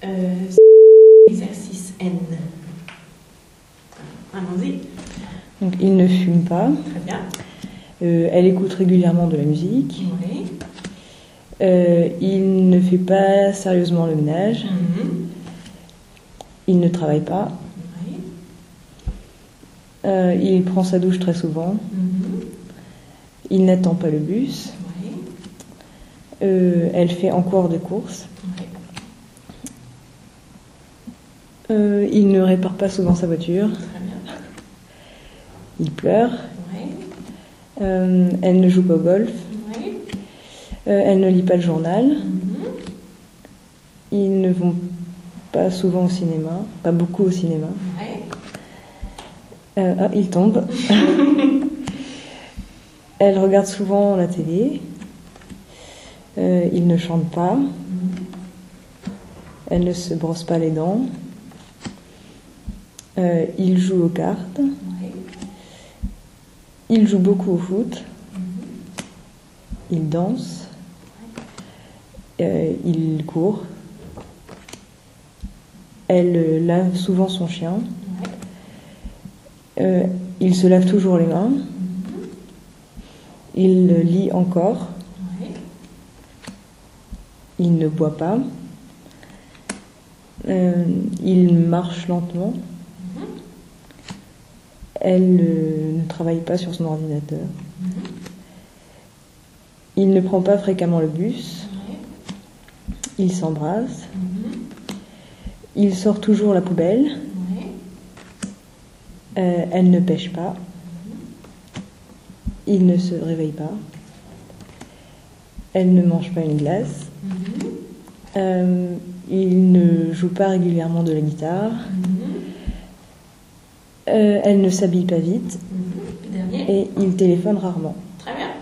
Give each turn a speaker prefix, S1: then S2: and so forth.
S1: Exercice N. Allons-y.
S2: Donc, il ne fume pas.
S1: Très bien.
S2: Elle écoute régulièrement de la musique.
S1: Oui.
S2: Il ne fait pas sérieusement le ménage. Il ne travaille pas.
S1: Oui.
S2: Il prend sa douche très souvent. Il n'attend pas le bus.
S1: Oui.
S2: Elle fait encore des courses. Il ne répare pas souvent sa voiture.
S1: Très bien.
S2: Il pleure.
S1: Oui.
S2: Elle ne joue pas au golf.
S1: Oui.
S2: Elle ne lit pas le journal. Ils ne vont pas souvent au cinéma, pas beaucoup au cinéma.
S1: Oui.
S2: Il tombe. Elle regarde souvent la télé. Il ne chante pas. Elle ne se brosse pas les dents. Il joue aux cartes.
S1: Oui.
S2: Il joue beaucoup au foot. Il danse. Il court. Elle lave souvent son chien. Il se lave toujours les mains. Il lit encore.
S1: Oui.
S2: Il ne boit pas. Il marche lentement. Elle ne travaille pas sur son ordinateur. Il ne prend pas fréquemment le bus.
S1: Oui.
S2: Il s'embrasse. Il sort toujours la poubelle.
S1: Oui.
S2: Elle ne pêche pas. Il ne se réveille pas. Elle ne mange pas une glace. Il ne joue pas régulièrement de la guitare. Elle ne s'habille pas vite.
S1: Dernier.
S2: Et il téléphone rarement.
S1: Très bien.